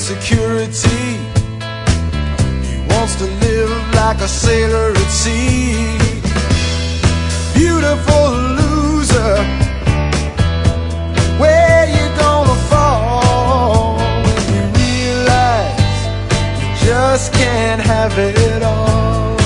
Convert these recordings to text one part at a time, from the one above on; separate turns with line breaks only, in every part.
insecurity. He wants to live like a sailor at sea. Beautiful loser, where you gonna fall when you realize you just can't have it all?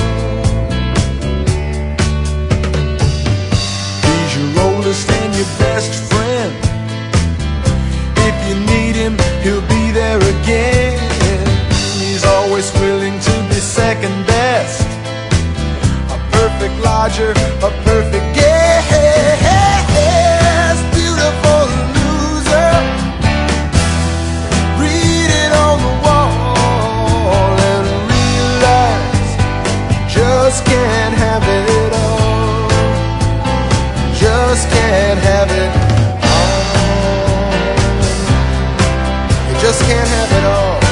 He's your oldest and your best friend. If you need him, he'll be there again. He's always willing to be second best, a perfect lodger, a perfect guest. Beautiful loser, read it on the wall and realize you just can't have it all. Just can't have it all. You just can't have it all.